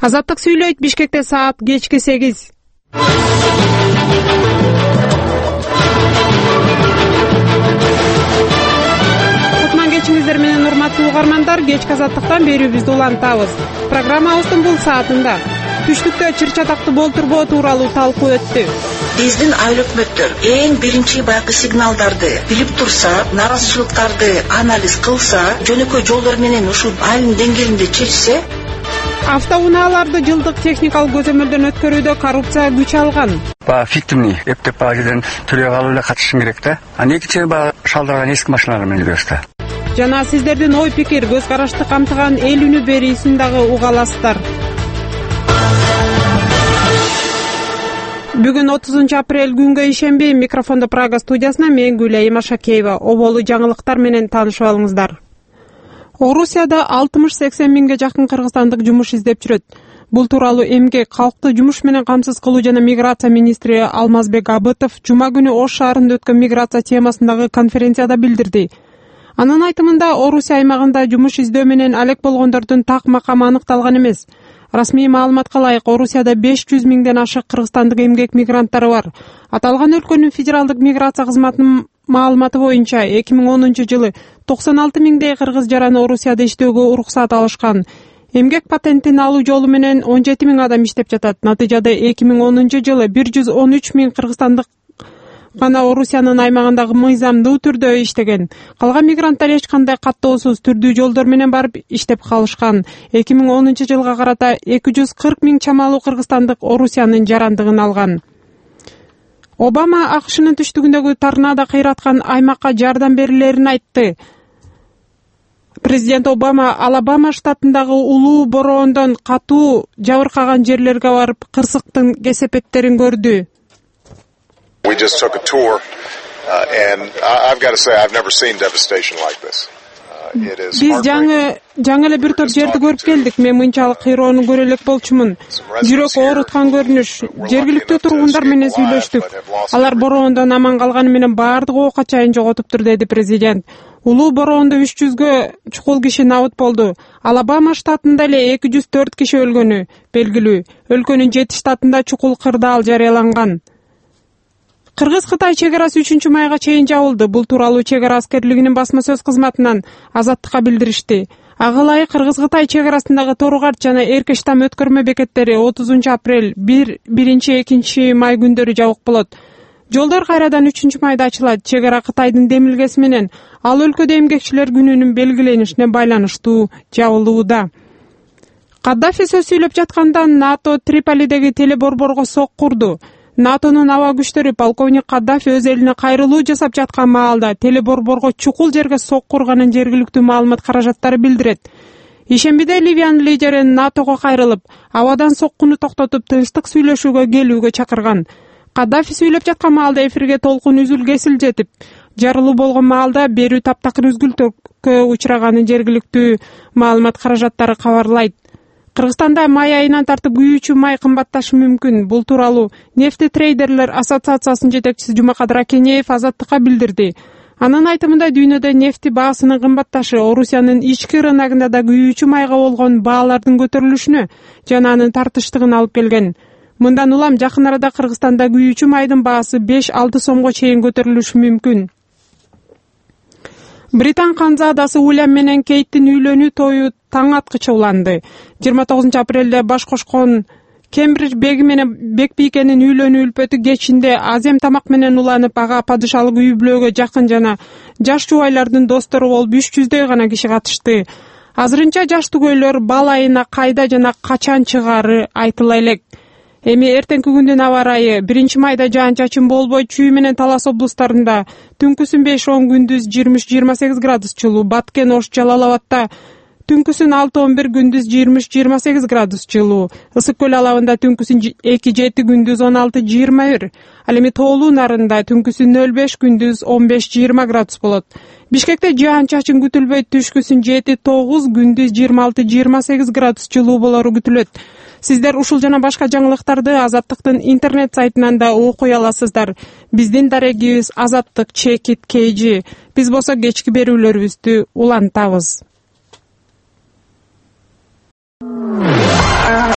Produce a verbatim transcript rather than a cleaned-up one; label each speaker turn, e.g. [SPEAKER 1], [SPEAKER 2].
[SPEAKER 1] Азаттык сүйлөйт. Бишкекте саат кечки сегиз. Кутман кечиңиздер менен урматтуу угармандар, кечки Азаттыктан берүүбүздү улантабыз. Программабыздын бул саатында түштүктө чыр-чатакты болтурбоо тууралуу талкуу өттү.
[SPEAKER 2] Биздин айыл өкмөттөр эң биринчи баягы сигналдарды билип турса, наразычылыктарды анализ кылса, жөнөкөй жолдор менен ушул айылдын деңгээлинде чечсе,
[SPEAKER 1] автоунааларды жылдык техникалык көзөмөлдөн өткөрүүдө коррупция күч алган.
[SPEAKER 3] Ба фиктивный эптеп баа жерден төлөй калып эле катышың керек да. Аны экинчи баа шалдырган эски машиналар менен жүрөбүз да.
[SPEAKER 1] Жана сиздердин ой пикир, көз карашты камтыган эл үнү берүүсүн дагы уга аласыздар. Бүгүн отузунчу апрель күнгө ишенбей, микрофондо Прага студиясына мен Гүлай Машакеева. Оболу жаңылыктар менен таанышып алыңыздар. Орусияда алтымыш-сексен миңге жакын кыргызстандык жумуш издеп жүрөт. Бул тууралуу эмгек, калкты жумуш менен камсыз кылуу жана миграция министри Алмазбек Абытов жума күнү Ош шаарында өткөн миграция темасындагы конференцияда билдирди. Анын айтымында, Орусия аймагында жумуш издөө менен алек болгондордун так макамы аныкталган эмес. Расмий маалыматка ылайык, Орусияда беш жүз миңден ашык кыргызстандык эмгек мигранттары бар. Аталган өлкөнүн федералдык миграция кызматынын маалыматы боюнча эки миң онунчу жылы токсон алты миңдей кыргыз жараны Орусияда иштөөгө уруксат алышкан. Эмгек патентин алуу жолу менен он жети миң адам иштеп жатат. Натыйжада эки миң онунчу жылы бир жүз он үч миң кыргызстандык гана Орусиянын аймагындагы мыйзамдуу түрдө иштеген. Калган мигранттар эч кандай каттоосуз түрдүү жолдор менен барып иштеп калышкан. эки миң онунчу жылга карата эки жүз кырк миң чамалуу кыргызстандык Орусиянын жарандыгын алган. Обама АКШнын түштүгүндөгү торнадо кыйраткан аймакка жардам берилерин айтты. Президент Обама Алабама штатындагы улуу бороондон катуу жабыркаган жерлерге барып кырсыктын кесепеттерин көрдү.
[SPEAKER 4] We just took a tour, uh, and I've got to say I've never seen devastation like this. Uh, it is
[SPEAKER 1] Биз жаңы жаңы эле бир топ жерди көрүп келдик. Мен мынчалык кыйроону көрө элек болчумун. Жүрөк ооруткан көрүнүш. Жергиликтүү тургундар менен сүйлөштүк. Алар бороондон аман калганы менен баардык ока чайын жоготуптур, деди президент. Улуу бороондо үч жүзгө чукул киши набыт болду. Алабама штатында эле эки жүз төрт киши өлгөнү белгилүү. Өлкөнүн жети штатында чукул кырдаал жарыяланган. Кыргыз-Кытай чек арасы үчүнчү майга чейин жабылды. Бул тууралуу чек ара аскерлигинин басма сөз кызматынан Азаттыкка билдиришти. Ага ылайык Кыргыз-Кытай чек арасындагы Торугарт жана Эркештам өткөрмө бекеттери отузунчу апрель биринчи экинчи май күндөрү жабык болот. Жолдор кайрадан үчүнчү майда ачылат. Чек ара Кытайдын демилгеси менен ал өлкөдө эмгекчилер күнүнүн белгиленишине байланыштуу жабылууда. Каддафи сөз сүйлөп жатканда НАТО Триполидеги телеборборго сок курду. НАТОнун аба күчтөрү полковник Каддафи өз элине кайрылуу жасап жаткан маалда телеборборго чукул жерге сок курганын жергиликтүү маалымат каражаттары билдирет. Ишембиде Ливиянын лидери НАТОго кайрылып, абадан соккуну токтотуп, тынчтык сүйлөшүүгө келүүгө чакырган. Каддафи сүйлөп жаткан маалда эфирге толкун үзүл-кесил жетип, жарылуу болгон маалда берүү таптакыр үзгүлтүүгө учраганын жергиликтүү маалымат каражаттары кабарлайт. Кыргызстанда май айынан тартып күйүүчү май кымбатташы мүмкүн. Бул тууралуу Нефти трейдерлер ассоциациясынын жетекчиси Жумакадыр Акенеев Азаттыкка билдирди. Анын айтымында дүйнөдө нефти баасынын кымбатташы Орусиянын ички рыногунда да күйүүчү майга болгон баалардын көтөрүлүшүнө жана анын тартыштыгына алып келген. Мындан улам жакын арада Кыргызстанда күйүүчү майдын баасы беш-алты сомго чейин көтөрүлүшү мүмкүн. Британ канзадасы Уильям менен Кейттин үйлөнүү тою таң аткыча уланды. жыйырма тогузунчу апрелде баш кошкон Кембридж беги менен Бекбийкенин үйлөнүү үлпөтү кечинде азем тамак менен уланып, ага падышалык үй бүлөгө жакын жана жаш жубайлардын достору болуп үч жүздөй гана киши катышты. Азырынча жаш түгөйлөр бал айына кайда жана качан чыгары айтыла элек. Эми эртеңки күндүн аба ырайы биринчи майда жаан-чачын болбой, Чүй менен Талас облустарында түнкүсүн беш он, күндүз жыйырма үч жыйырма сегиз градус жылуу, Баткен, Ош, Жалал Абадта түнкүсүн алты он бир, күндүз жыйырма үч жыйырма сегиз градус жылуу, Ысык көл алабында түнкүсүн эки жети, күндүз он алты жыйырма бир, ал эми Тоолуу нарында түнкүсүн нөл беш, күндүз он беш жыйырма градус болот. Бишкекте жаан-чачын күтүлбөйт, түшкүсүн жети тогуз, күндүз жыйырма алты жыйырма сегиз градус жылуу болору күтүлөт. Сиздер ушул жана башка жаңылыктарды Азаттыктын интернет сайтынан да окуй аласыздар. Биздин дарегибиз Азаттык чекит kg. Биз болсо кечки берүүлөрүбүздү улантабыз.